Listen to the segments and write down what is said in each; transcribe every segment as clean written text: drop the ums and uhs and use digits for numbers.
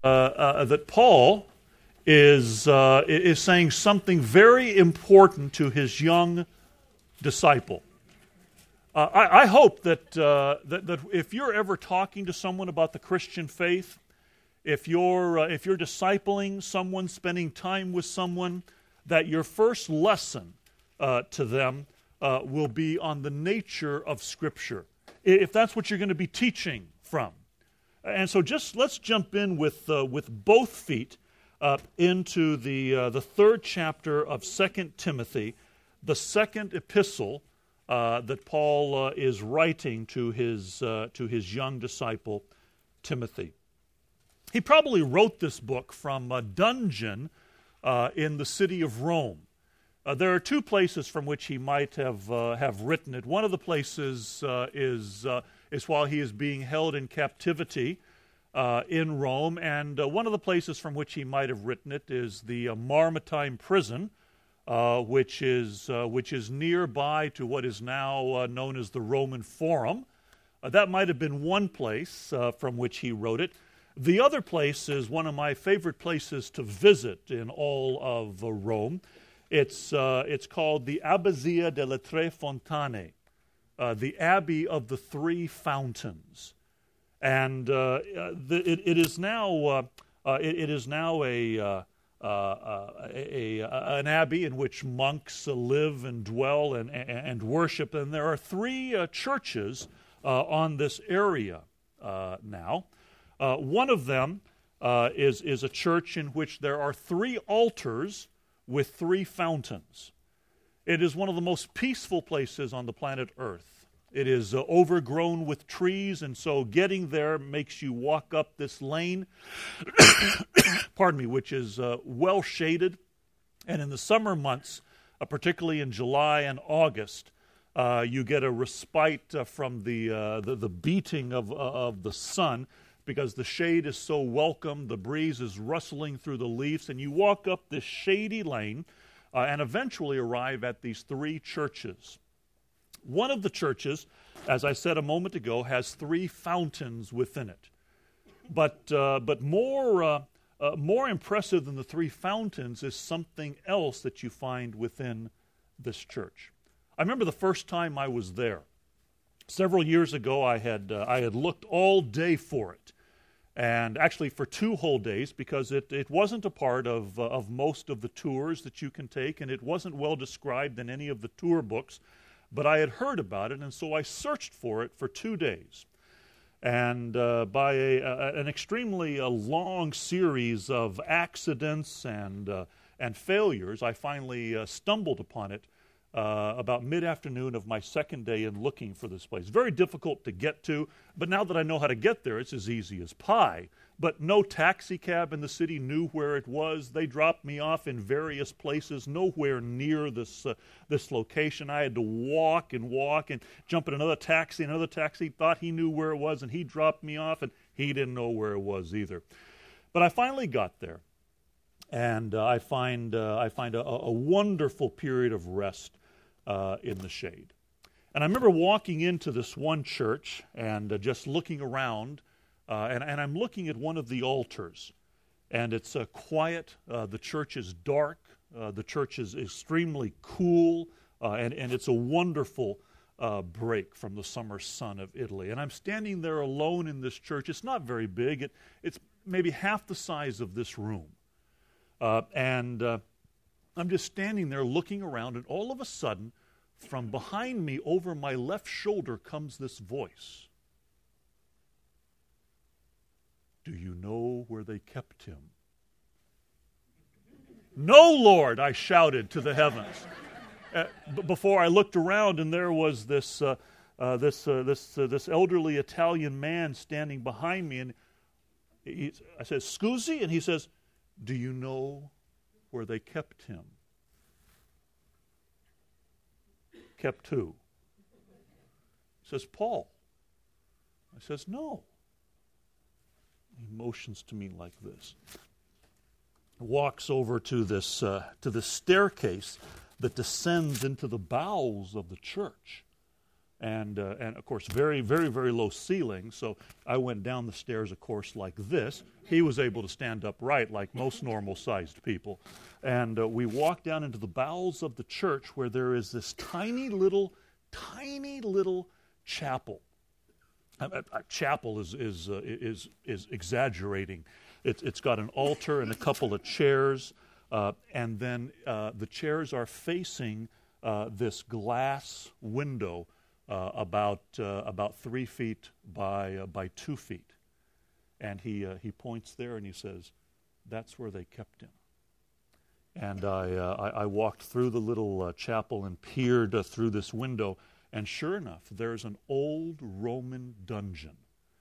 that Paul is saying something very important to his young disciple. I hope that if you're ever talking to someone about the Christian faith, if you're discipling someone, spending time with someone, that your first lesson to them will be on the nature of Scripture, if that's what you're going to be teaching from. And so let's jump in with both feet into the third chapter of 2 Timothy, the second epistle that Paul is writing to his young disciple Timothy. He probably wrote this book from a dungeon in the city of Rome. There are two places from which he might have written it. One of the places is while he is being held in captivity in Rome, and one of the places from which he might have written it is the Mamertine prison, which is nearby to what is now known as the Roman Forum. That might have been one place from which he wrote it. The other place is one of my favorite places to visit in all of Rome. It's called the Abbazia delle Tre Fontane, the Abbey of the Three Fountains, and it is now an abbey in which monks live and dwell and worship. And there are three churches on this area now. One of them is a church in which there are three altars with three fountains. It is one of the most peaceful places on the planet Earth. It is overgrown with trees, and so getting there makes you walk up this lane, pardon me, which is well shaded. And in the summer months, particularly in July and August, you get a respite from the beating of the sun, because the shade is so welcome, the breeze is rustling through the leaves, and you walk up this shady lane and eventually arrive at these three churches. One of the churches, as I said a moment ago, has three fountains within it. But more impressive than the three fountains is something else that you find within this church. I remember the first time I was there. Several years ago, I had looked all day for it, and actually for 2 whole days, because it wasn't a part of most of the tours that you can take, and it wasn't well described in any of the tour books, but I had heard about it, and so I searched for it for 2 days. And by an extremely long series of accidents and failures, I finally stumbled upon it about mid-afternoon of my second day in looking for this place. Very difficult to get to, but now that I know how to get there, it's as easy as pie. But no taxi cab in the city knew where it was. They dropped me off in various places, nowhere near this location. I had to walk and jump in another taxi. Another taxi thought he knew where it was, and he dropped me off, and he didn't know where it was either. But I finally got there, and I find a wonderful period of rest in the shade. And I remember walking into this one church and just looking around, and I'm looking at one of the altars, and it's quiet. The church is dark. The church is extremely cool, and it's a wonderful break from the summer sun of Italy. And I'm standing there alone in this church. It's not very big. It's maybe half the size of this room. And I'm just standing there looking around, and all of a sudden, from behind me over my left shoulder comes this voice. Do you know where they kept him? No, Lord, I shouted to the heavens. Before I looked around, and there was this elderly Italian man standing behind me, and I said, "Scusi?" And he says, "Do you know where they kept him?" Kept who? He says, "Paul." I says, "No." He motions to me like this. Walks over to this staircase that descends into the bowels of the church. and of course very, very, very low ceiling. So I went down the stairs, of course, like this. He was able to stand upright like most normal-sized people. And we walked down into the bowels of the church where there is this tiny little chapel. Chapel is exaggerating. It's got an altar and a couple of chairs, and then the chairs are facing this glass window about 3 feet by 2 feet. And he points there and he says, "That's where they kept him." And I walked through the little chapel and peered through this window. And sure enough, there's an old Roman dungeon.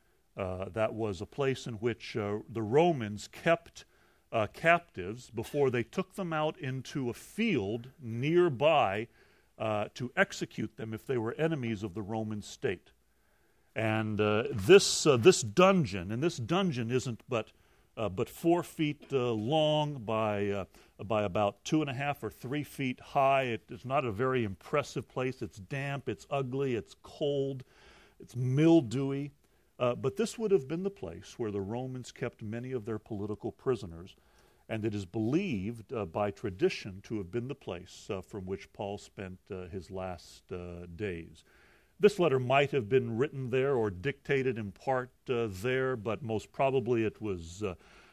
That was a place in which the Romans kept captives before they took them out into a field nearby to execute them if they were enemies of the Roman state. And this dungeon isn't but 4 feet long by about 2.5 or 3 feet high. It is not a very impressive place. It's damp, it's ugly, it's cold, it's mildewy. But this would have been the place where the Romans kept many of their political prisoners, and it is believed by tradition to have been the place from which Paul spent his last days. This letter might have been written there or dictated in part there, but most probably it was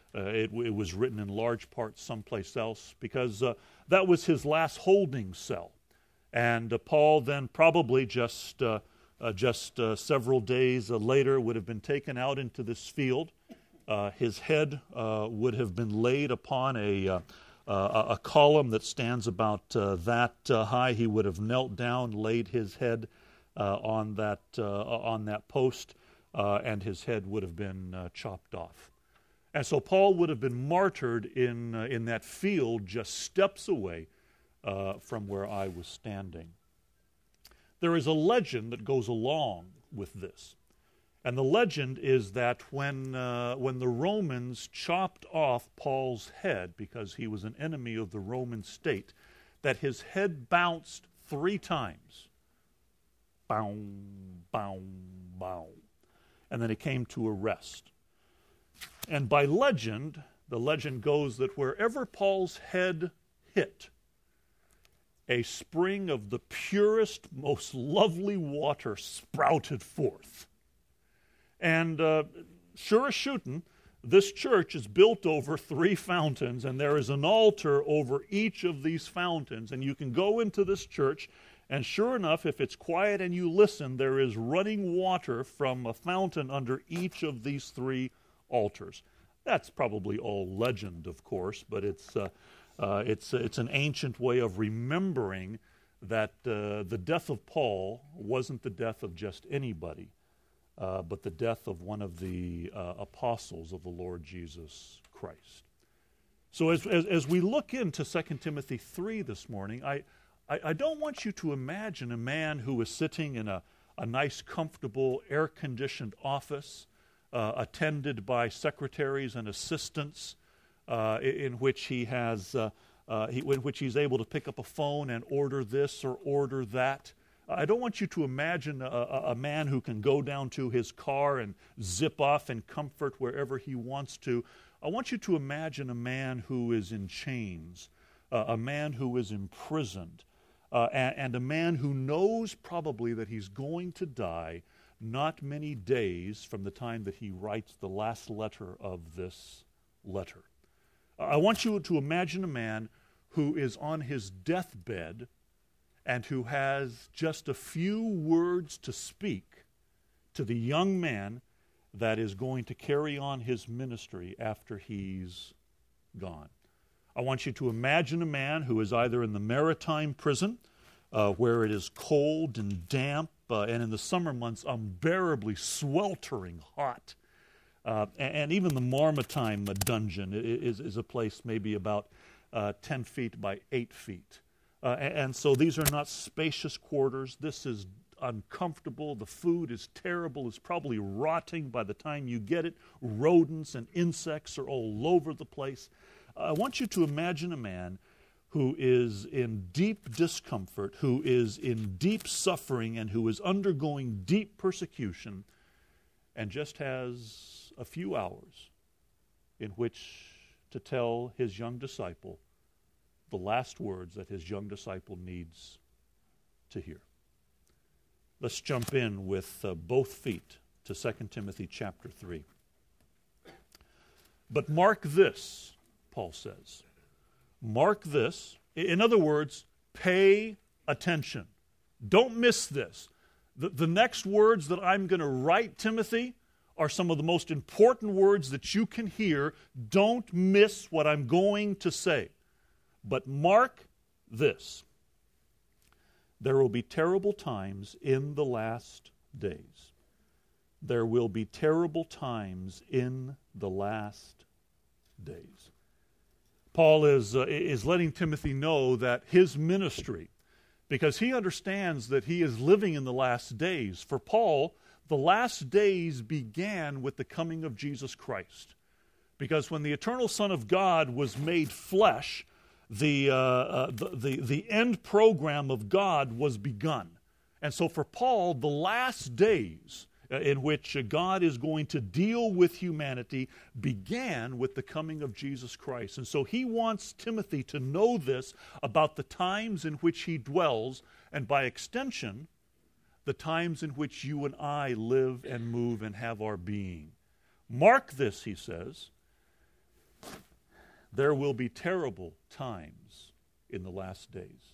written in large part someplace else, because that was his last holding cell. And Paul then probably just several days later would have been taken out into this field. His head would have been laid upon a column that stands about that high. He would have knelt down, laid his head on that post, and his head would have been chopped off. And so Paul would have been martyred in that field just steps away from where I was standing. There is a legend that goes along with this. And the legend is that when the Romans chopped off Paul's head, because he was an enemy of the Roman state, that his head bounced 3 times. Bow, bow, bow. And then it came to a rest. And by legend, the legend goes that wherever Paul's head hit, a spring of the purest, most lovely water sprouted forth. And sure as shooting, this church is built over 3 fountains, and there is an altar over each of these fountains. And you can go into this church, and sure enough, if it's quiet and you listen, there is running water from a fountain under each of these 3 altars. That's probably all legend, of course, but it's an ancient way of remembering that the death of Paul wasn't the death of just anybody, but the death of one of the apostles of the Lord Jesus Christ. So as we look into 2 Timothy 3 this morning, I don't want you to imagine a man who is sitting in a nice, comfortable, air-conditioned office, attended by secretaries and assistants, in which he has, in which he's able to pick up a phone and order this or order that. I don't want you to imagine a man who can go down to his car and zip off in comfort wherever he wants to. I want you to imagine a man who is in chains, a man who is imprisoned, and a man who knows probably that he's going to die not many days from the time that he writes the last letter of this letter. I want you to imagine a man who is on his deathbed and who has just a few words to speak to the young man that is going to carry on his ministry after he's gone. I want you to imagine a man who is either in the maritime prison, where it is cold and damp, and in the summer months unbearably sweltering hot. And even the Mamertine dungeon is a place maybe about 10 feet by 8 feet. And so these are not spacious quarters. This is uncomfortable. The food is terrible. It's probably rotting by the time you get it. Rodents and insects are all over the place. I want you to imagine a man who is in deep discomfort, who is in deep suffering, and who is undergoing deep persecution, and just has a few hours in which to tell his young disciple the last words that his young disciple needs to hear. Let's jump in with both feet to 2 Timothy chapter 3. But mark this, Paul says. Mark this. In other words, pay attention. Don't miss this. The next words that I'm going to write, Timothy, are some of the most important words that you can hear. Don't miss what I'm going to say. But mark this. There will be terrible times in the last days. There will be terrible times in the last days. Paul is letting Timothy know that his ministry, because he understands that he is living in the last days. For Paul, the last days began with the coming of Jesus Christ. Because when the eternal Son of God was made flesh, the end program of God was begun. And so for Paul, the last days in which God is going to deal with humanity began with the coming of Jesus Christ. And so he wants Timothy to know this about the times in which he dwells, and by extension, the times in which you and I live and move and have our being. Mark this, he says. There will be terrible times in the last days.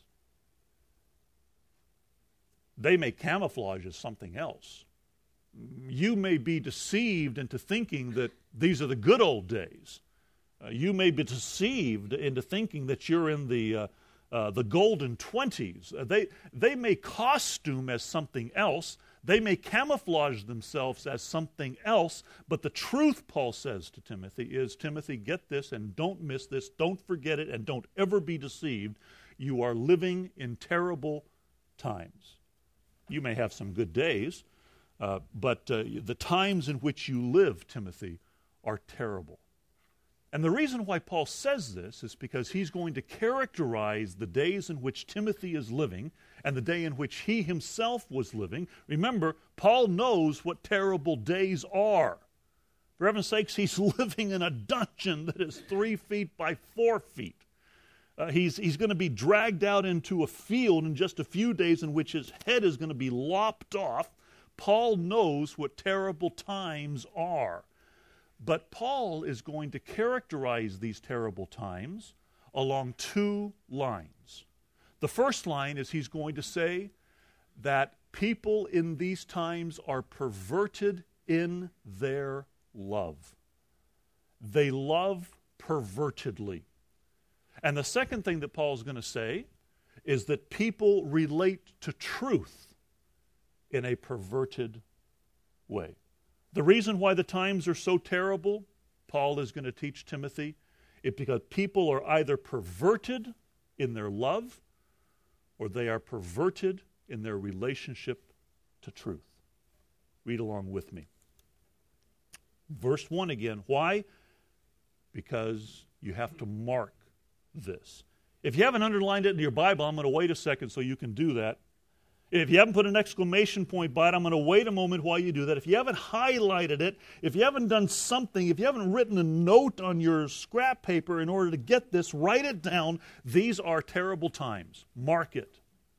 They may camouflage as something else. You may be deceived into thinking that these are the good old days. You may be deceived into thinking that you're in the golden 20s. They may costume as something else. They may camouflage themselves as something else. But the truth, Paul says to Timothy, is, Timothy, get this and don't miss this. Don't forget it and don't ever be deceived. You are living in terrible times. You may have some good days. But the times in which you live, Timothy, are terrible. And the reason why Paul says this is because he's going to characterize the days in which Timothy is living and the day in which he himself was living. Remember, Paul knows what terrible days are. For heaven's sakes, he's living in a dungeon that is 3 feet by 4 feet. He's going to be dragged out into a field in just a few days in which his head is going to be lopped off. Paul knows what terrible times are. But Paul is going to characterize these terrible times along 2 lines. The first line is he's going to say that people in these times are perverted in their love. They love pervertedly. And the second thing that Paul's going to say is that people relate to truth in a perverted way. The reason why the times are so terrible, Paul is going to teach Timothy, is because people are either perverted in their love or they are perverted in their relationship to truth. Read along with me. Verse 1 again. Why? Because you have to mark this. If you haven't underlined it in your Bible, I'm going to wait a second so you can do that. If you haven't put an exclamation point by it, I'm going to wait a moment while you do that. If you haven't highlighted it, if you haven't done something, if you haven't written a note on your scrap paper in order to get this, write it down. These are terrible times. Mark it.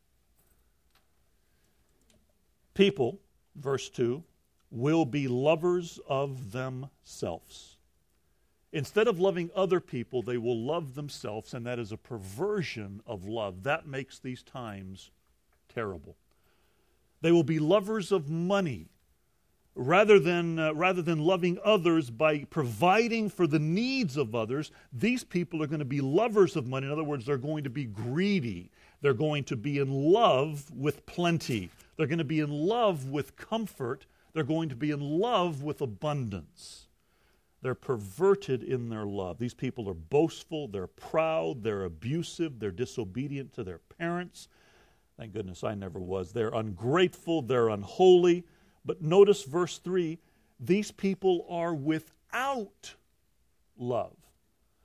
People, verse 2, will be lovers of themselves. Instead of loving other people, they will love themselves, and that is a perversion of love. That makes these times terrible. They will be lovers of money rather than loving others by providing for the needs of others. These people are going to be lovers of money. In other words, they're going to be greedy. They're going to be in love with plenty. They're going to be in love with comfort. They're going to be in love with abundance. They're perverted in their love. These people are boastful. They're proud. They're abusive. They're disobedient to their parents. Thank goodness I never was. They're ungrateful, they're unholy. But notice verse 3, these people are without love.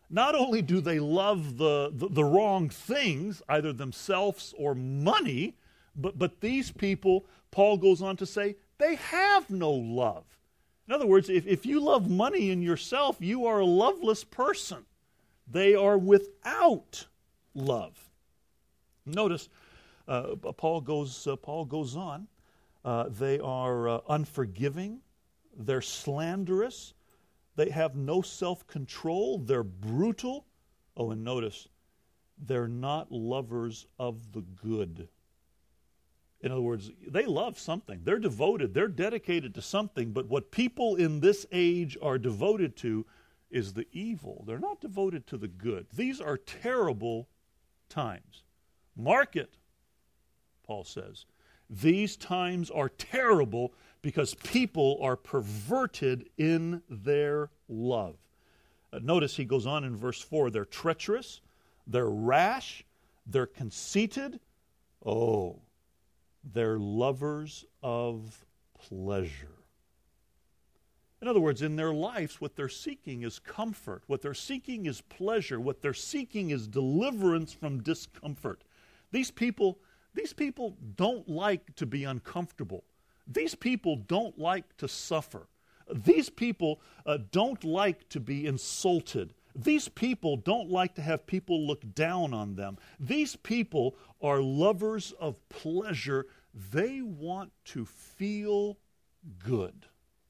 Not only do they love the wrong things, either themselves or money, but these people, Paul goes on to say, they have no love. In other words, if you love money in yourself, you are a loveless person. They are without love. Notice, Paul goes on. They are unforgiving. They're slanderous. They have no self-control. They're brutal. Oh, and notice, they're not lovers of the good. In other words, they love something. They're devoted. They're dedicated to something. But what people in this age are devoted to is the evil. They're not devoted to the good. These are terrible times. Mark it, Paul says. These times are terrible because people are perverted in their love. Notice he goes on in verse 4, they're treacherous, they're rash, they're conceited. Oh, they're lovers of pleasure. In other words, in their lives, what they're seeking is comfort. What they're seeking is pleasure. What they're seeking is deliverance from discomfort. These people don't like to be uncomfortable. These people don't like to suffer. These people don't like to be insulted. These people don't like to have people look down on them. These people are lovers of pleasure. They want to feel good.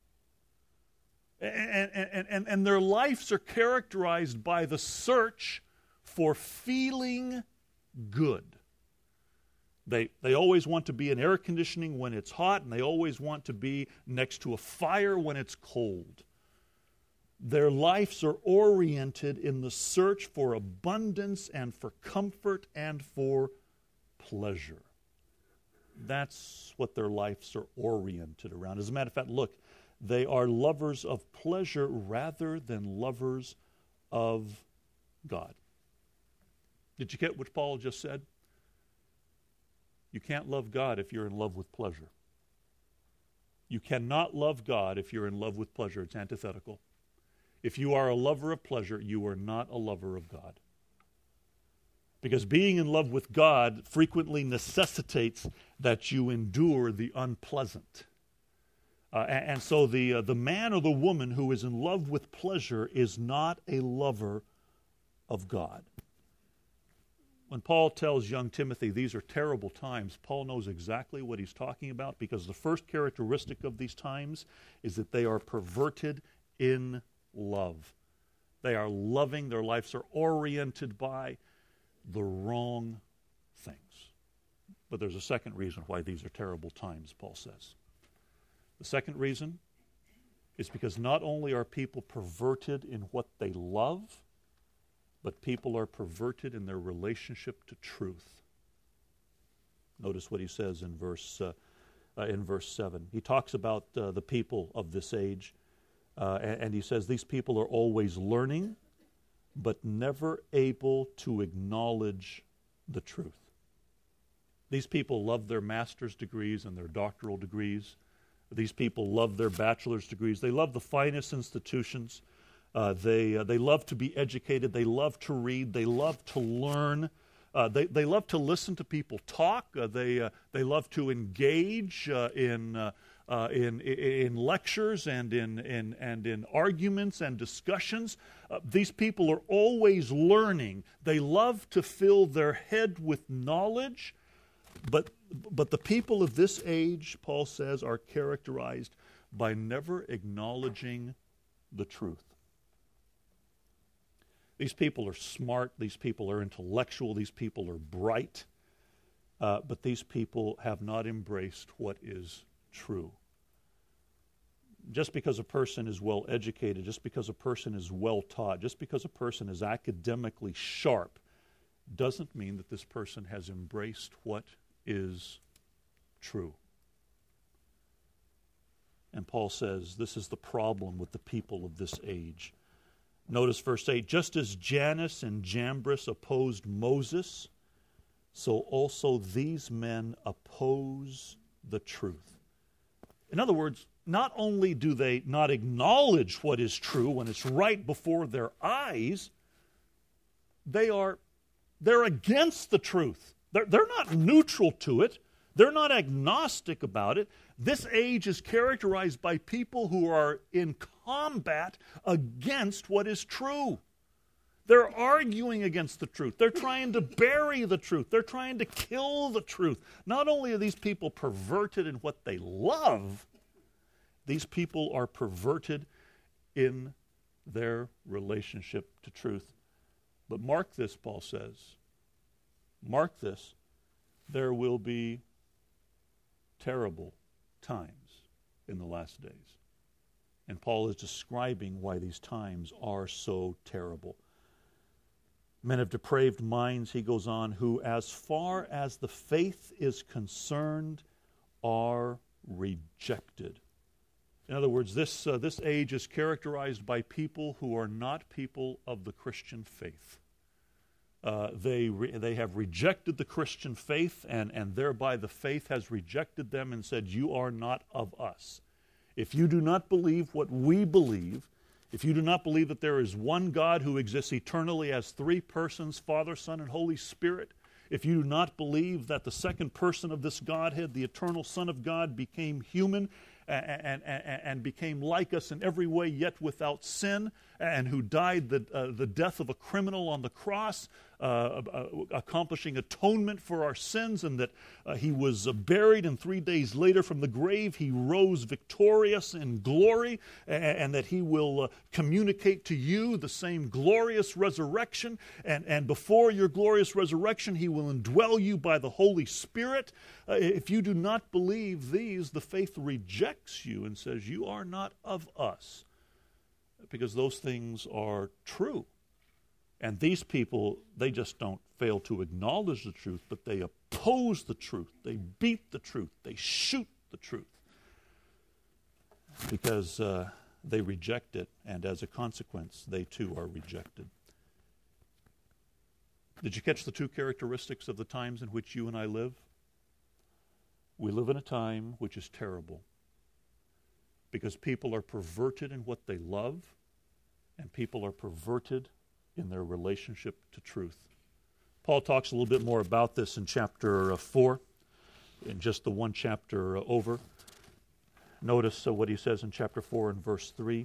And their lives are characterized by the search for feeling good. They always want to be in air conditioning when it's hot, and they always want to be next to a fire when it's cold. Their lives are oriented in the search for abundance and for comfort and for pleasure. That's what their lives are oriented around. As a matter of fact, look, they are lovers of pleasure rather than lovers of God. Did you get what Paul just said? You can't love God if you're in love with pleasure. You cannot love God if you're in love with pleasure. It's antithetical. If you are a lover of pleasure, you are not a lover of God. Because being in love with God frequently necessitates that you endure the unpleasant. And so the man or the woman who is in love with pleasure is not a lover of God. When Paul tells young Timothy these are terrible times, Paul knows exactly what he's talking about, because the first characteristic of these times is that they are perverted in love. They are loving. Their lives are oriented by the wrong things. But there's a second reason why these are terrible times, Paul says. The second reason is because not only are people perverted in what they love, but people are perverted in their relationship to truth. Notice what he says in verse 7. He talks about the people of this age, and he says these people are always learning, but never able to acknowledge the truth. These people love their master's degrees and their doctoral degrees. These people love their bachelor's degrees. They love the finest institutions. They love to be educated. They love to read. They love to learn. They love to listen to people talk. They love to engage in lectures and in arguments and discussions. These people are always learning. They love to fill their head with knowledge. But the people of this age, Paul says, are characterized by never acknowledging the truth. These people are smart. These people are intellectual. These people are bright. But these people have not embraced what is true. Just because a person is well educated, just because a person is well taught, just because a person is academically sharp, doesn't mean that this person has embraced what is true. And Paul says this is the problem with the people of this age. Notice verse 8, just as Jannes and Jambres opposed Moses, so also these men oppose the truth. In other words, not only do they not acknowledge what is true when it's right before their eyes, they're against the truth. They're not neutral to it. They're not agnostic about it. This age is characterized by people who are in combat against what is true. They're arguing against the truth. They're trying to bury the truth. They're trying to kill the truth. Not only are these people perverted in what they love, these people are perverted in their relationship to truth. But mark this, Paul says. Mark this. There will be terrible times in the last days. And Paul is describing why these times are so terrible. Men of depraved minds, he goes on, who as far as the faith is concerned are rejected. In other words, this age is characterized by people who are not people of the Christian faith. They have rejected the Christian faith, and thereby the faith has rejected them and said, you are not of us. If you do not believe what we believe, if you do not believe that there is one God who exists eternally as three persons, Father, Son, and Holy Spirit, if you do not believe that the second person of this Godhead, the eternal Son of God, became human and became like us in every way, yet without sin, and who died the death of a criminal on the cross, accomplishing atonement for our sins, and that he was buried, and 3 days later from the grave he rose victorious in glory, and that he will communicate to you the same glorious resurrection, and before your glorious resurrection he will indwell you by the Holy Spirit. If you do not believe these, the faith rejects you and says, you are not of us, because those things are true. And these people, they just don't fail to acknowledge the truth, but they oppose the truth. They beat the truth. They shoot the truth because they reject it, and as a consequence, they too are rejected. Did you catch the two characteristics of the times in which you and I live? We live in a time which is terrible because people are perverted in what they love, and people are perverted in their relationship to truth. Paul talks a little bit more about this in chapter 4, in just the one chapter over. Notice what he says in chapter 4 and verse 3.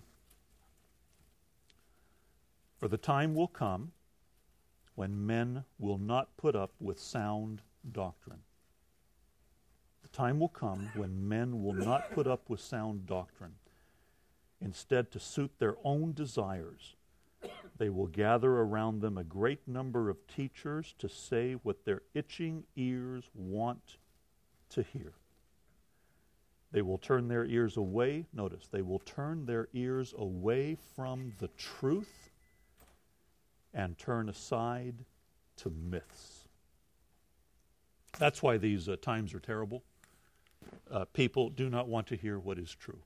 For the time will come when men will not put up with sound doctrine. The time will come when men will not put up with sound doctrine. Instead, to suit their own desires, they will gather around them a great number of teachers to say what their itching ears want to hear. They will turn their ears away. Notice, they will turn their ears away from the truth and turn aside to myths. That's why these times are terrible. People do not want to hear what is true.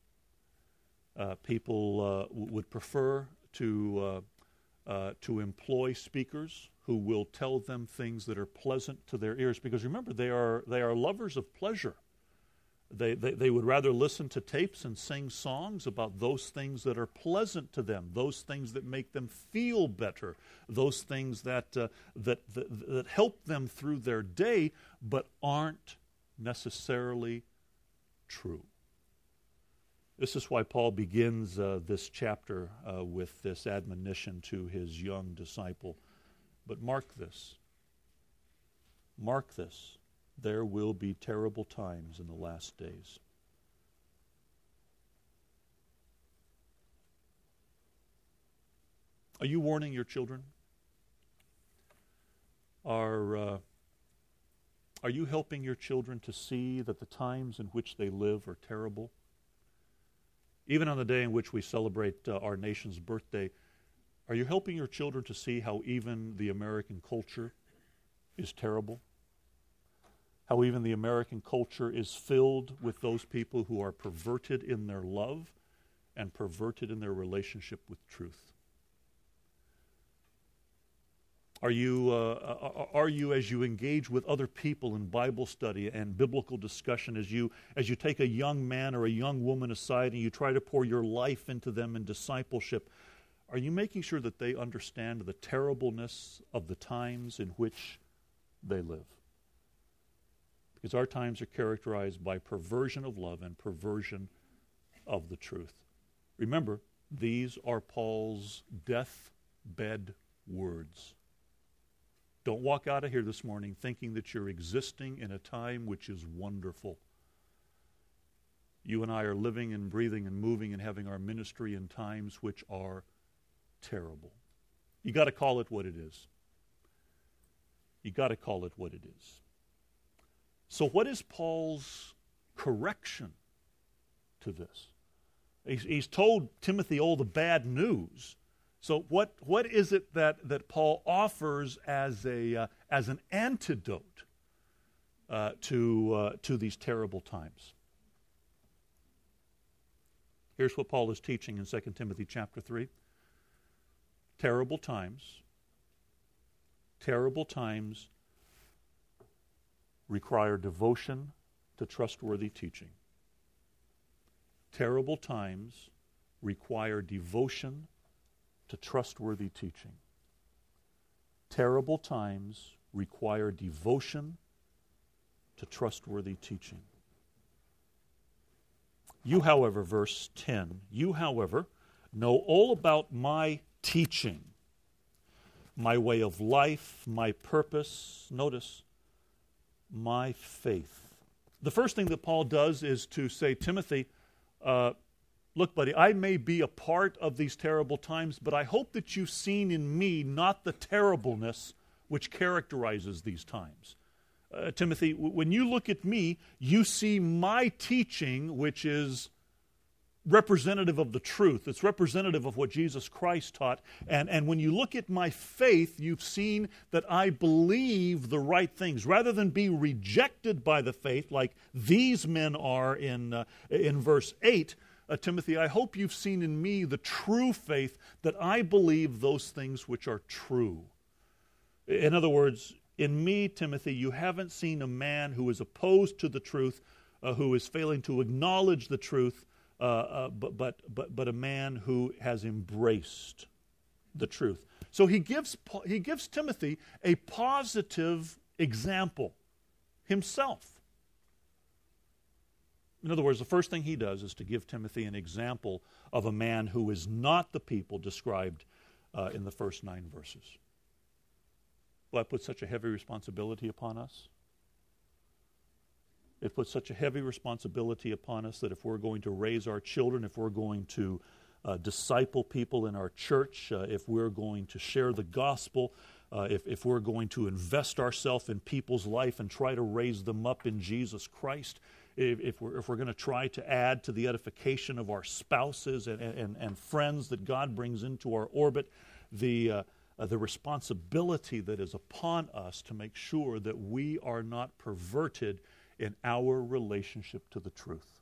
People would prefer to employ speakers who will tell them things that are pleasant to their ears, because remember, they are lovers of pleasure. They would rather listen to tapes and sing songs about those things that are pleasant to them, those things that make them feel better, those things that help them through their day, but aren't necessarily true. This is why Paul begins this chapter with this admonition to his young disciple. But mark this. Mark this. There will be terrible times in the last days. Are you warning your children? Are you helping your children to see that the times in which they live are terrible? Even on the day in which we celebrate our nation's birthday, are you helping your children to see how even the American culture is terrible? How even the American culture is filled with those people who are perverted in their love and perverted in their relationship with truth? Are you, as you engage with other people in Bible study and biblical discussion, as you take a young man or a young woman aside and you try to pour your life into them in discipleship, Are you making sure that they understand the terribleness of the times in which they live? Because our times are characterized by perversion of love and perversion of the truth. Remember, these are Paul's deathbed words. Don't walk out of here this morning thinking that you're existing in a time which is wonderful. You and I are living and breathing and moving and having our ministry in times which are terrible. You got to call it what it is. You got to call it what it is. So what is Paul's correction to this? He's told Timothy all the bad news. So what is it that Paul offers as an antidote to these terrible times? Here's what Paul is teaching in 2 Timothy chapter 3. Terrible times require devotion to trustworthy teaching. Terrible times require devotion to trustworthy teaching. Terrible times require devotion to trustworthy teaching. You, however, verse 10, you, however, know all about my teaching, my way of life, my purpose, notice, my faith. The first thing that Paul does is to say, Timothy, look, buddy, I may be a part of these terrible times, but I hope that you've seen in me not the terribleness which characterizes these times. Timothy, when you look at me, you see my teaching, which is representative of the truth. It's representative of what Jesus Christ taught. And when you look at my faith, you've seen that I believe the right things. Rather than be rejected by the faith like these men are in verse 8, Timothy, I hope you've seen in me the true faith, that I believe those things which are true. In other words, in me, Timothy, you haven't seen a man who is opposed to the truth, who is failing to acknowledge the truth, but a man who has embraced the truth. So he gives Timothy a positive example himself. In other words, the first thing he does is to give Timothy an example of a man who is not the people described in the first 9 verses. Well, that puts such a heavy responsibility upon us. It puts such a heavy responsibility upon us that if we're going to raise our children, if we're going to disciple people in our church, if we're going to share the gospel, if we're going to invest ourselves in people's life and try to raise them up in Jesus Christ, if we're going to try to add to the edification of our spouses and friends that God brings into our orbit, the responsibility that is upon us to make sure that we are not perverted in our relationship to the truth.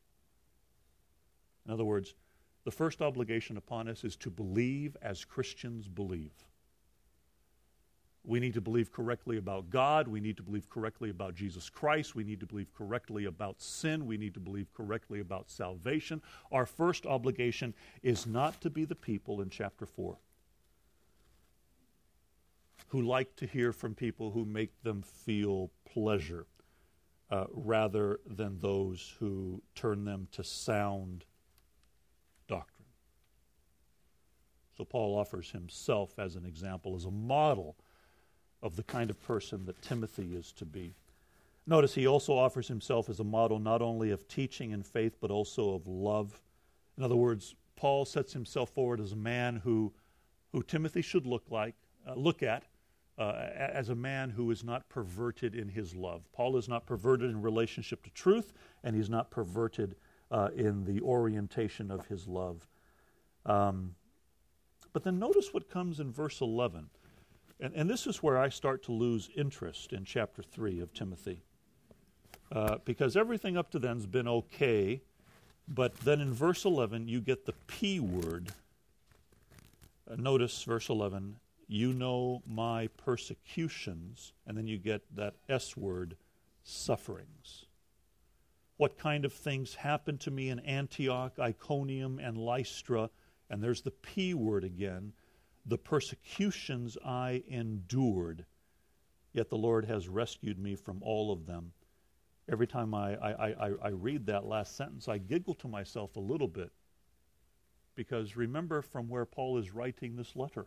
In other words, the first obligation upon us is to believe as Christians believe. We need to believe correctly about God. We need to believe correctly about Jesus Christ. We need to believe correctly about sin. We need to believe correctly about salvation. Our first obligation is not to be the people in chapter 4 who like to hear from people who make them feel pleasure, rather than those who turn them to sound doctrine. So Paul offers himself as an example, as a model of the kind of person that Timothy is to be. Notice he also offers himself as a model not only of teaching and faith, but also of love. In other words, Paul sets himself forward as a man who Timothy should look at as a man who is not perverted in his love. Paul is not perverted in relationship to truth, and he's not perverted in the orientation of his love. But then notice what comes in verse 11. And this is where I start to lose interest in chapter 3 of Timothy. Because everything up to then has been okay, but then in verse 11 you get the P word. Notice verse 11, you know my persecutions, and then you get that S word, sufferings. What kind of things happened to me in Antioch, Iconium, and Lystra, And there's the P word again, the persecutions I endured, yet the Lord has rescued me from all of them. Every time I read that last sentence, I giggle to myself a little bit, because remember from where Paul is writing this letter.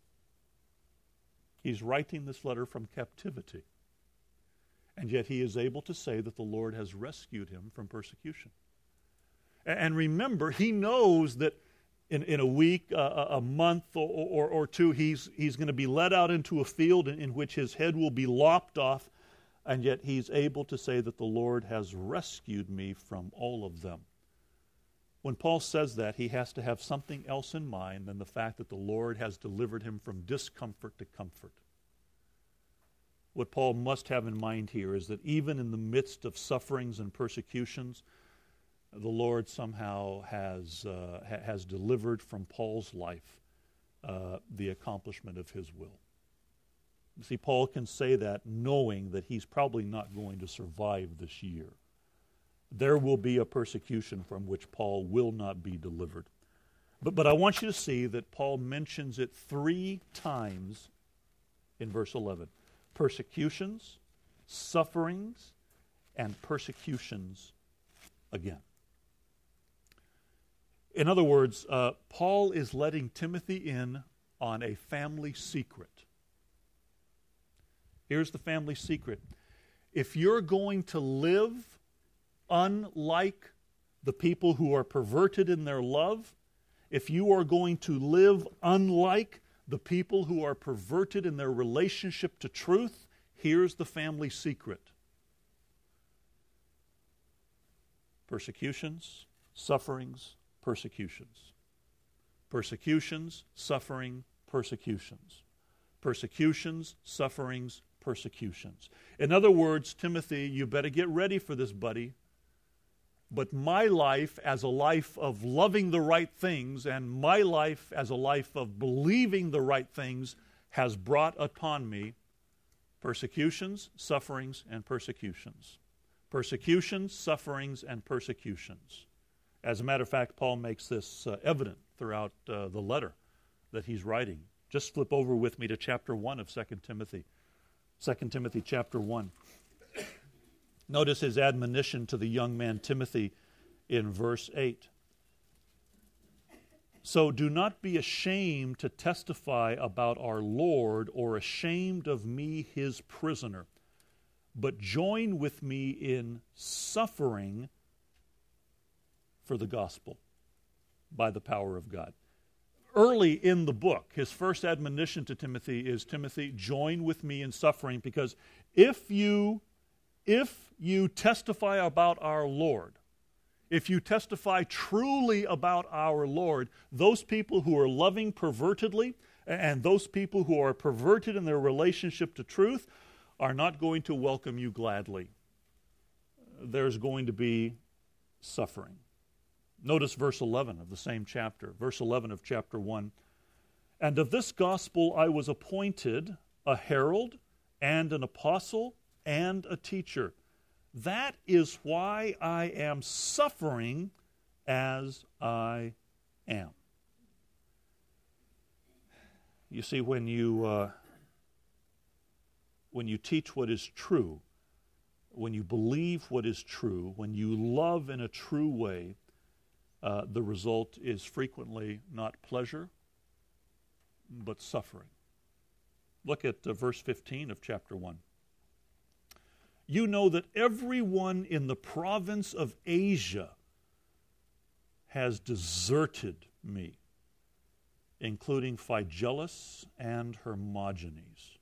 He's writing this letter from captivity. And yet he is able to say that the Lord has rescued him from persecution. And remember, he knows that in a week, a month, or two, he's going to be led out into a field in which his head will be lopped off, and yet he's able to say that the Lord has rescued me from all of them. When Paul says that, he has to have something else in mind than the fact that the Lord has delivered him from discomfort to comfort. What Paul must have in mind here is that even in the midst of sufferings and persecutions, the Lord somehow has delivered from Paul's life the accomplishment of his will. You see, Paul can say that knowing that he's probably not going to survive this year. There will be a persecution from which Paul will not be delivered. But I want you to see that Paul mentions it 3 times in verse 11. Persecutions, sufferings, and persecutions again. In other words, Paul is letting Timothy in on a family secret. Here's the family secret. If you're going to live unlike the people who are perverted in their love, if you are going to live unlike the people who are perverted in their relationship to truth, here's the family secret. Persecutions, sufferings, persecutions. Persecutions, suffering, persecutions. Persecutions, sufferings, persecutions. In other words, Timothy, you better get ready for this, buddy. But my life as a life of loving the right things and my life as a life of believing the right things has brought upon me persecutions, sufferings, and persecutions. Persecutions, sufferings, and persecutions. As a matter of fact, Paul makes this evident throughout the letter that he's writing. Just flip over with me to chapter 1 of 2 Timothy. 2 Timothy chapter 1. Notice his admonition to the young man Timothy in verse 8. So do not be ashamed to testify about our Lord, or ashamed of me, his prisoner, but join with me in suffering for the gospel by the power of God. Early in the book, his first admonition to Timothy is, Timothy, join with me in suffering, because if you testify about our Lord, if you testify truly about our Lord, those people who are loving pervertedly and those people who are perverted in their relationship to truth are not going to welcome you gladly. There's going to be suffering. Notice verse 11 of the same chapter, verse 11 of chapter 1. And of this gospel I was appointed a herald and an apostle and a teacher. That is why I am suffering as I am. You see, when you teach what is true, when you believe what is true, when you love in a true way, the result is frequently not pleasure, but suffering. Look at verse 15 of chapter 1. You know that everyone in the province of Asia has deserted me, including Phygellus and Hermogenes.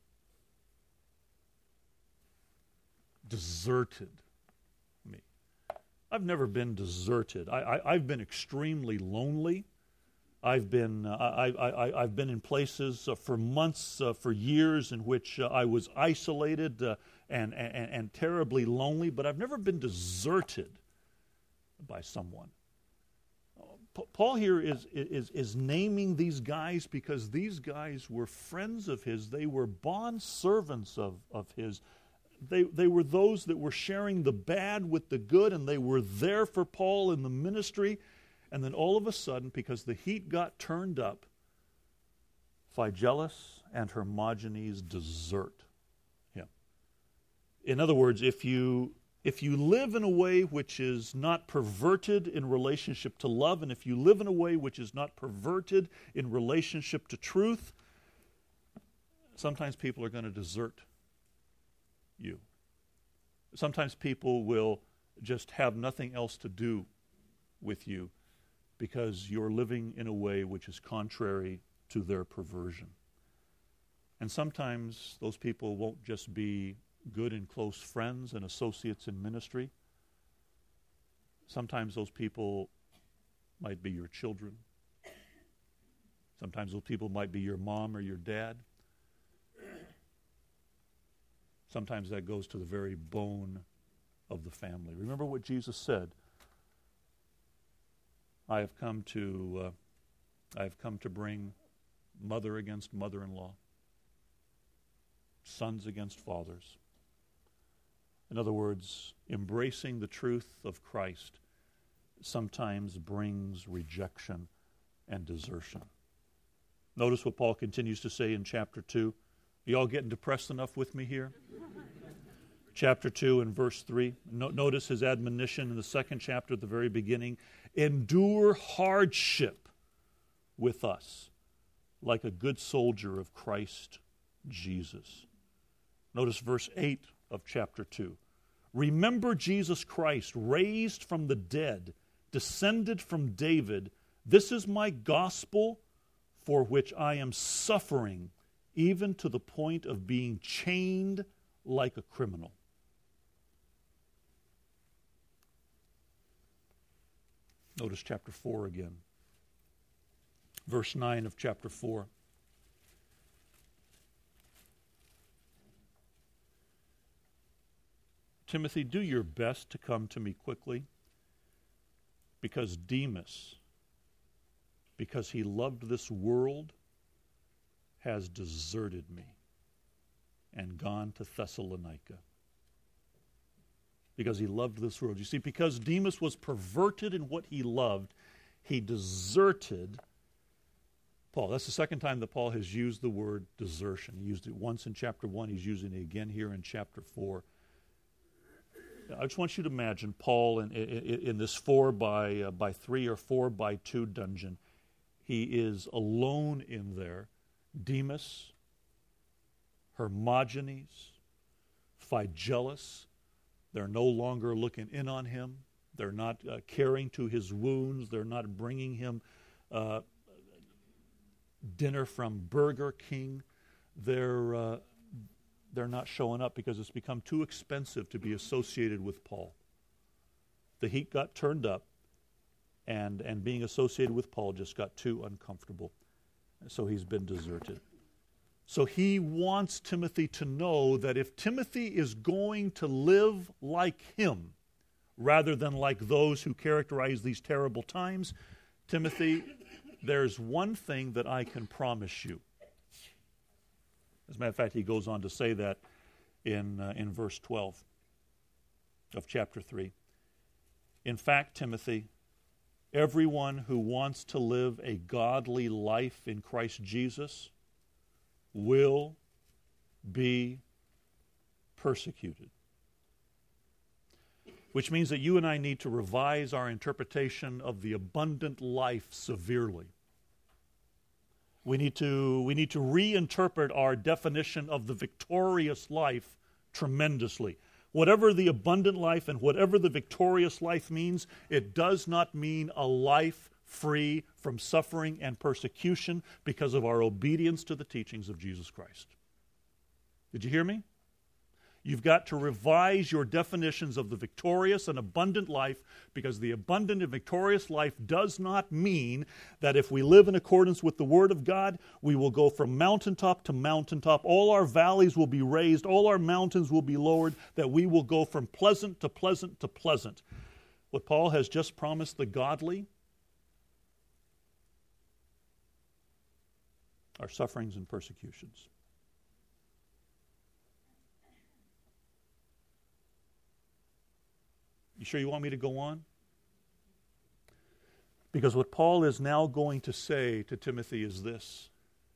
Deserted me. I've never been deserted. I've been extremely lonely. I've been in places for months, for years, in which I was isolated and terribly lonely, but I've never been deserted by someone. Paul here is naming these guys because these guys were friends of his. They were bond servants of his. They were those that were sharing the bad with the good, and they were there for Paul in the ministry. And then all of a sudden, because the heat got turned up, Phygellus and Hermogenes desert him. In other words, if you live in a way which is not perverted in relationship to love, and if you live in a way which is not perverted in relationship to truth, sometimes people are going to desert you. Sometimes people will just have nothing else to do with you because you're living in a way which is contrary to their perversion. And sometimes those people won't just be good and close friends and associates in ministry. Sometimes those people might be your children. Sometimes those people might be your mom or your dad. Sometimes that goes to the very bone of the family. Remember what Jesus said, I have come to bring mother against mother-in-law, sons against fathers. In other words, embracing the truth of Christ sometimes brings rejection and desertion. Notice what Paul continues to say in chapter 2. Are you all getting depressed enough with me here? Chapter 2 and verse 3. Notice his admonition in the second chapter at the very beginning. Endure hardship with us like a good soldier of Christ Jesus. Notice verse 8 of chapter 2. Remember Jesus Christ, raised from the dead, descended from David. This is my gospel for which I am suffering, even to the point of being chained like a criminal. Notice chapter 4 again. Verse 9 of chapter 4. Timothy, do your best to come to me quickly, because Demas, because he loved this world, has deserted me and gone to Thessalonica. Because he loved this world. You see, because Demas was perverted in what he loved, he deserted Paul. That's the second time that Paul has used the word desertion. He used it once in chapter 1. He's using it again here in chapter 4. I just want you to imagine Paul in this 4 by 3 or 4 by 2 dungeon. He is alone in there. Demas, Hermogenes, Phygellus, they're no longer looking in on him. They're not caring to his wounds. They're not bringing him dinner from Burger King. They're not showing up because it's become too expensive to be associated with Paul. The heat got turned up, and being associated with Paul just got too uncomfortable. So he's been deserted. So he wants Timothy to know that if Timothy is going to live like him, rather than like those who characterize these terrible times, Timothy, there's one thing that I can promise you. As a matter of fact, he goes on to say that in verse 12 of chapter 3. In fact, Timothy, everyone who wants to live a godly life in Christ Jesus will be persecuted. Which means that you and I need to revise our interpretation of the abundant life severely. We need to reinterpret our definition of the victorious life tremendously. Whatever the abundant life and whatever the victorious life means, it does not mean a life free from suffering and persecution because of our obedience to the teachings of Jesus Christ. Did you hear me? You've got to revise your definitions of the victorious and abundant life, because the abundant and victorious life does not mean that if we live in accordance with the Word of God, we will go from mountaintop to mountaintop. All our valleys will be raised, all our mountains will be lowered, that we will go from pleasant to pleasant to pleasant. What Paul has just promised the godly are sufferings and persecutions. You sure you want me to go on? Because what Paul is now going to say to Timothy is this: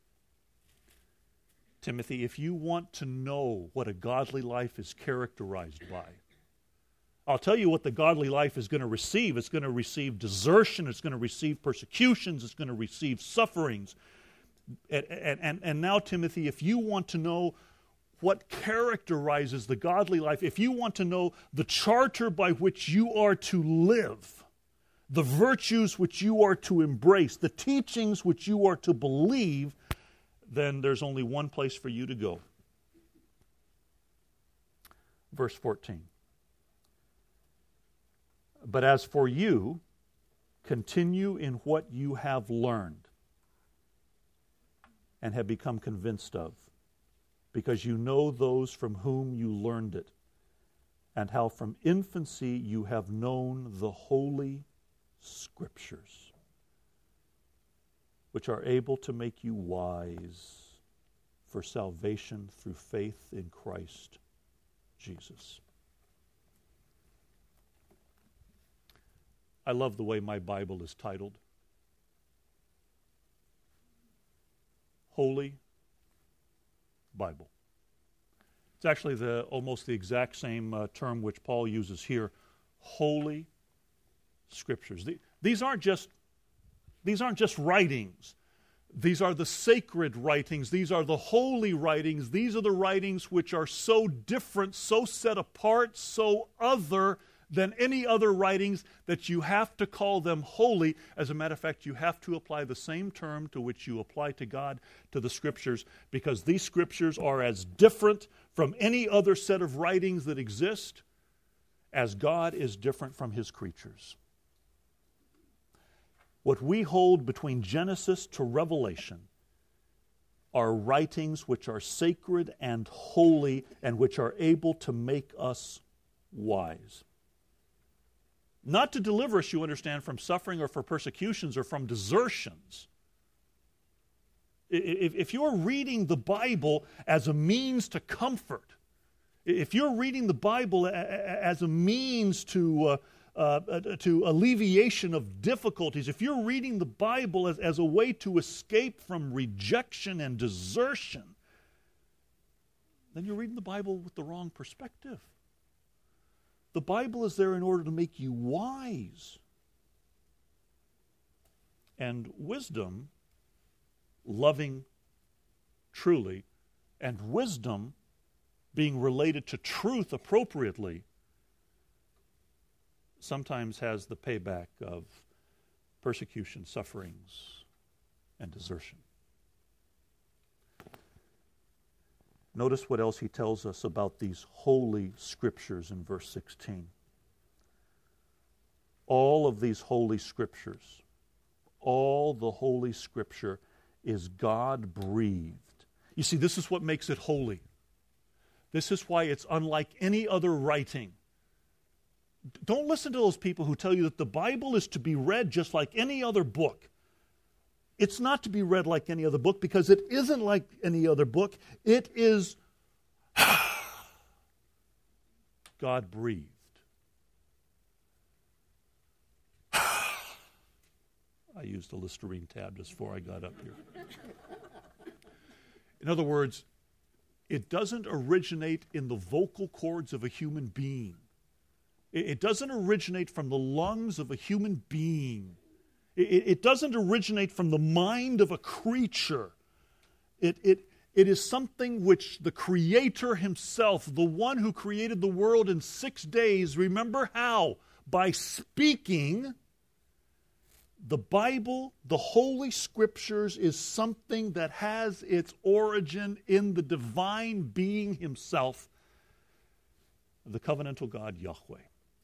Timothy, if you want to know what a godly life is characterized by, I'll tell you what the godly life is going to receive. It's going to receive desertion. It's going to receive persecutions. It's going to receive sufferings. And now, Timothy, if you want to know what characterizes the godly life, if you want to know the charter by which you are to live, the virtues which you are to embrace, the teachings which you are to believe, then there's only one place for you to go. Verse 14. But as for you, continue in what you have learned and have become convinced of, because you know those from whom you learned it, and how from infancy you have known the Holy Scriptures, which are able to make you wise for salvation through faith in Christ Jesus. I love the way my Bible is titled. Holy Bible. It's actually almost the exact same term which Paul uses here, Holy Scriptures. These aren't just writings. These are the sacred writings. These are the holy writings. These are the writings which are so different, so set apart, so other than any other writings that you have to call them holy. As a matter of fact, you have to apply the same term to which you apply to God, to the Scriptures, because these Scriptures are as different from any other set of writings that exist as God is different from His creatures. What we hold between Genesis to Revelation are writings which are sacred and holy and which are able to make us wise. Not to deliver us, you understand, from suffering or for persecutions or from desertions. If you're reading the Bible as a means to comfort, if you're reading the Bible as a means to alleviation of difficulties, if you're reading the Bible as a way to escape from rejection and desertion, then you're reading the Bible with the wrong perspective. The Bible is there in order to make you wise. And wisdom, loving truly, and wisdom being related to truth appropriately, sometimes has the payback of persecution, sufferings, and desertion. Notice what else he tells us about these holy Scriptures in verse 16. All of these holy Scriptures, all the Holy Scripture is God-breathed. You see, this is what makes it holy. This is why it's unlike any other writing. Don't listen to those people who tell you that the Bible is to be read just like any other book. It's not to be read like any other book because it isn't like any other book. It is God-breathed. I used a Listerine tab just before I got up here. In other words, it doesn't originate in the vocal cords of a human being. It doesn't originate from the lungs of a human being. It doesn't originate from the mind of a creature. It is something which the Creator Himself, the one who created the world in 6 days, remember how? By speaking. The Bible, the Holy Scriptures, is something that has its origin in the divine being Himself, the covenantal God Yahweh.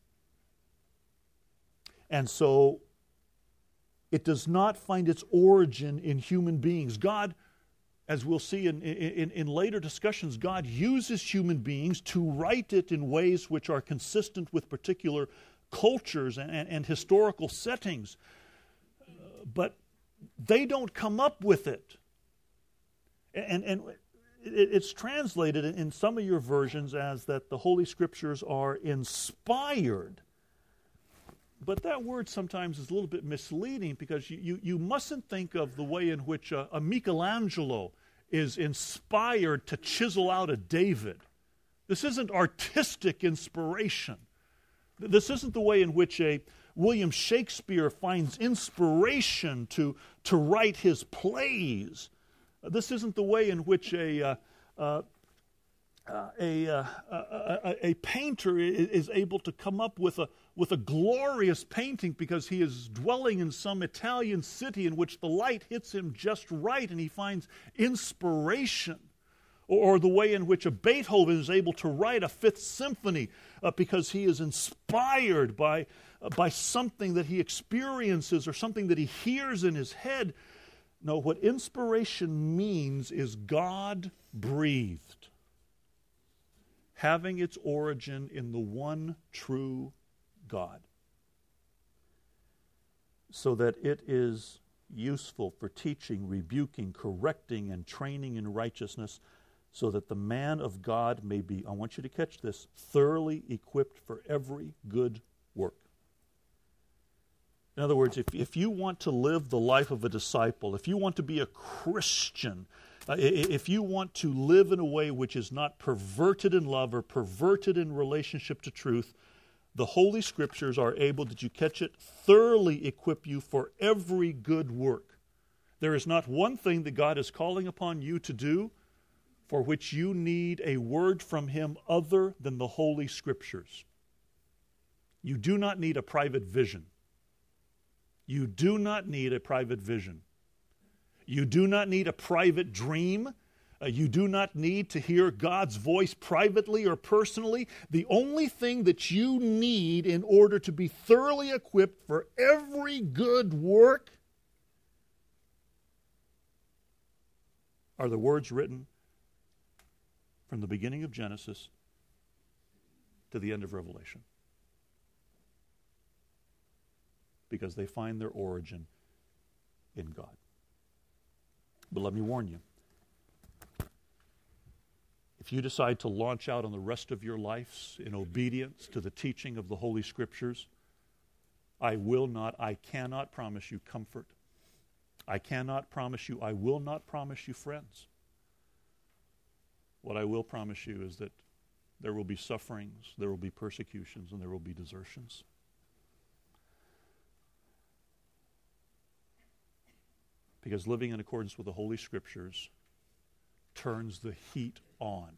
And so, it does not find its origin in human beings. God, as we'll see in later discussions, God uses human beings to write it in ways which are consistent with particular cultures and historical settings. But they don't come up with it. And it's translated in some of your versions as that the Holy Scriptures are inspired. But that word sometimes is a little bit misleading, because you mustn't think of the way in which a Michelangelo is inspired to chisel out a David. This isn't artistic inspiration. This isn't the way in which a William Shakespeare finds inspiration to write his plays. This isn't the way in which a painter is able to come up with a glorious painting because he is dwelling in some Italian city in which the light hits him just right and he finds inspiration. Or the way in which a Beethoven is able to write a Fifth Symphony because he is inspired by something that he experiences or something that he hears in his head. No, what inspiration means is God-breathed, having its origin in the one true God, so that it is useful for teaching, rebuking, correcting, and training in righteousness, so that the man of God may be, I want you to catch this, thoroughly equipped for every good work. In other words, if you want to live the life of a disciple, if you want to be a Christian, if you want to live in a way which is not perverted in love or perverted in relationship to truth, the Holy Scriptures are able, did you catch it, thoroughly equip you for every good work. There is not one thing that God is calling upon you to do for which you need a word from Him other than the Holy Scriptures. You do not need a private vision. You do not need a private vision. You do not need a private dream. You do not need to hear God's voice privately or personally. The only thing that you need in order to be thoroughly equipped for every good work are the words written from the beginning of Genesis to the end of Revelation, because they find their origin in God. But let me warn you, if you decide to launch out on the rest of your lives in obedience to the teaching of the Holy Scriptures, I cannot promise you comfort. I will not promise you friends. What I will promise you is that there will be sufferings, there will be persecutions, and there will be desertions. Because living in accordance with the Holy Scriptures turns the heat on.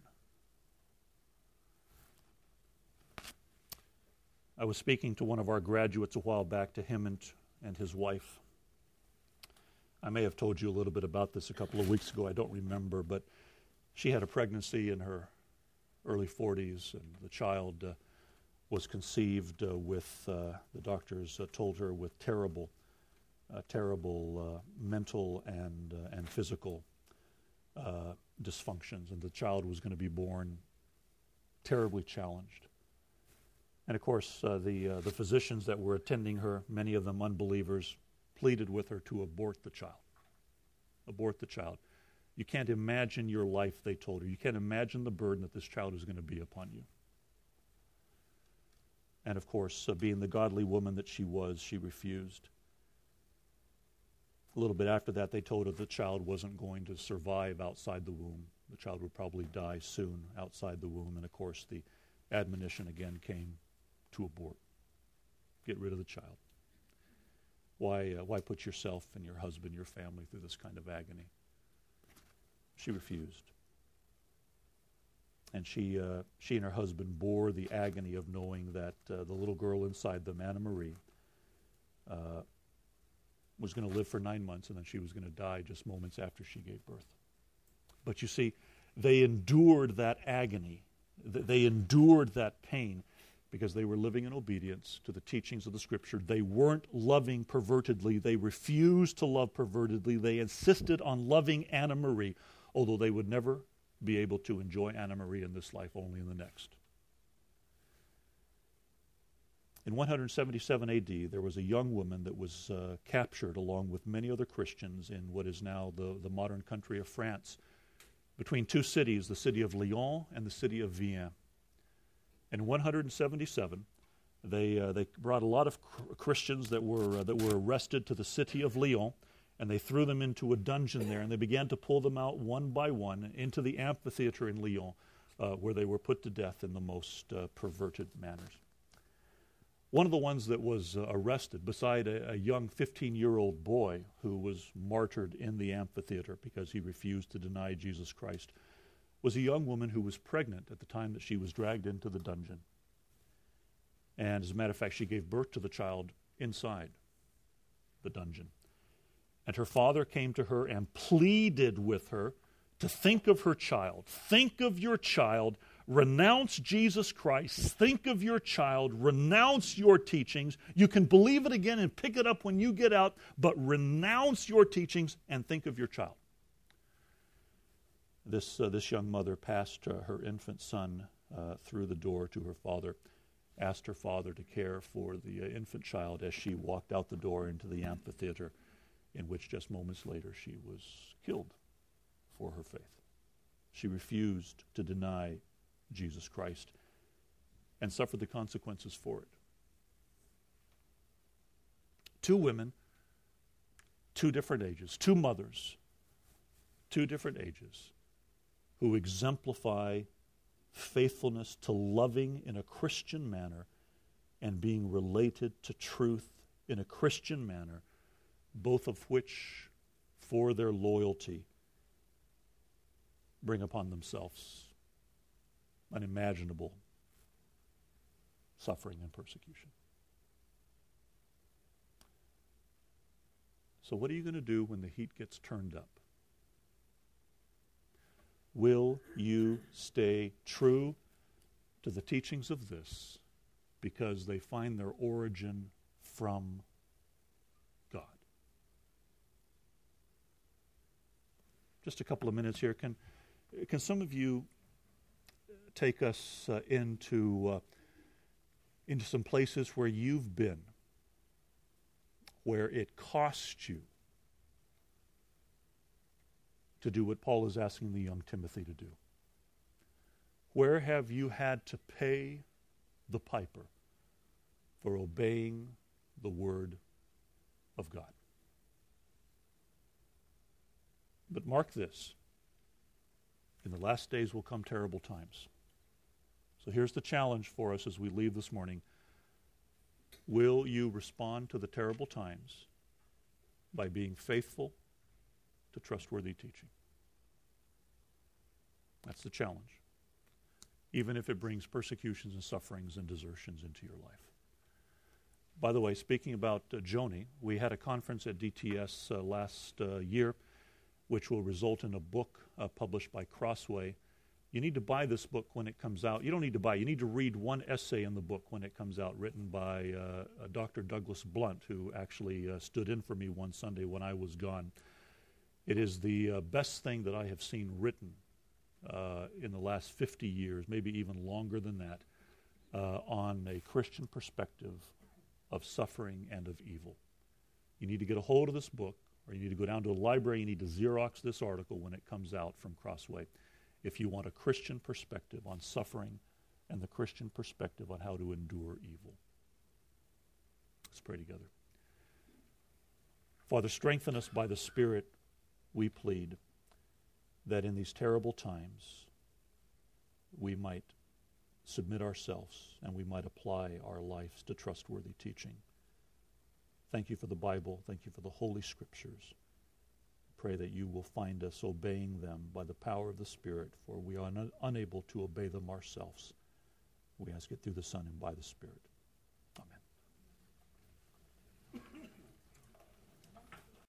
I was speaking to one of our graduates a while back, to him and his wife. I may have told you a little bit about this a couple of weeks ago, I don't remember, but she had a pregnancy in her early 40s, and the child was conceived with, the doctors told her, with terrible mental and physical dysfunctions, and the child was going to be born terribly challenged. And of course, the physicians that were attending her, many of them unbelievers, pleaded with her to abort the child. Abort the child. You can't imagine your life, they told her. You can't imagine the burden that this child is going to be upon you. And of course, being the godly woman that she was, she refused. A little bit after that, they told her the child wasn't going to survive outside the womb. The child would probably die soon outside the womb. And of course, the admonition again came to abort. Get rid of the child. Why put yourself and your husband, your family through this kind of agony? She refused. And she and her husband bore the agony of knowing that the little girl inside them, Anna Marie, was going to live for 9 months, and then she was going to die just moments after she gave birth. But you see, they endured that agony. They endured that pain because they were living in obedience to the teachings of the Scripture. They weren't loving pervertedly. They refused to love pervertedly. They insisted on loving Anna Marie, although they would never be able to enjoy Anna Marie in this life, only in the next. In 177 A.D., there was a young woman that was captured along with many other Christians in what is now the modern country of France, between two cities, the city of Lyon and the city of Vienne. In 177, They brought a lot of Christians that were arrested to the city of Lyon, and they threw them into a dungeon there, and they began to pull them out one by one into the amphitheater in Lyon, where they were put to death in the most perverted manners. One of the ones that was arrested, beside a young 15-year-old boy who was martyred in the amphitheater because he refused to deny Jesus Christ, was a young woman who was pregnant at the time that she was dragged into the dungeon. And as a matter of fact, she gave birth to the child inside the dungeon. And her father came to her and pleaded with her to think of her child. Think of your child. Renounce Jesus Christ. Think of your child. Renounce your teachings. You can believe it again and pick it up when you get out, but renounce your teachings and think of your child. This young mother passed her infant son through the door to her father, asked her father to care for the infant child as she walked out the door into the amphitheater, in which just moments later she was killed for her faith. She refused to deny Jesus Christ and suffered the consequences for it. Two women, two different ages, two mothers, two different ages, who exemplify faithfulness to loving in a Christian manner and being related to truth in a Christian manner, both of which, for their loyalty, bring upon themselves unimaginable suffering and persecution. So what are you going to do when the heat gets turned up? Will you stay true to the teachings of this because they find their origin from God? Just a couple of minutes here. Can some of you take us into some places where you've been, where it cost you to do what Paul is asking the young Timothy to do? Where have you had to pay the piper for obeying the word of God? But mark this: in the last days will come terrible times. So here's the challenge for us as we leave this morning. Will you respond to the terrible times by being faithful to trustworthy teaching? That's the challenge, even if it brings persecutions and sufferings and desertions into your life. By the way, speaking about Joni, we had a conference at DTS last year, which will result in a book published by Crossway. You need to buy this book when it comes out. You don't need to buy. You need to read one essay in the book when it comes out, written by Dr. Douglas Blunt, who actually stood in for me one Sunday when I was gone. It is the best thing that I have seen written in the last 50 years, maybe even longer than that, on a Christian perspective of suffering and of evil. You need to get a hold of this book, or you need to go down to a library. You need to Xerox this article when it comes out from Crossway, if you want a Christian perspective on suffering and the Christian perspective on how to endure evil. Let's pray together. Father, strengthen us by the Spirit, we plead, that in these terrible times we might submit ourselves and we might apply our lives to trustworthy teaching. Thank you for the Bible. Thank you for the Holy Scriptures. Pray that you will find us obeying them by the power of the Spirit, for we are unable to obey them ourselves. We ask it through the Son and by the Spirit.